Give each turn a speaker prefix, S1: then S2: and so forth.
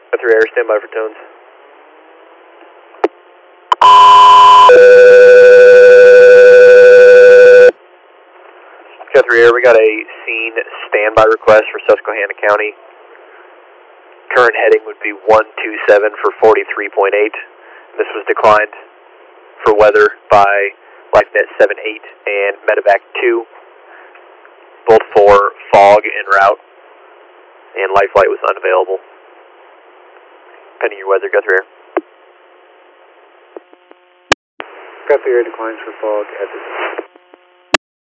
S1: Guthrie Air, stand by for tones. Guthrie Air, we got a scene standby request for Susquehanna County. Current heading would be 127 for 43.8. This was declined for weather by LifeNet 78 and Medevac 2, both for fog en route, and life flight was unavailable. Pending your weather, Guthrie Air.
S2: Guthrie Air declines for fog at this time.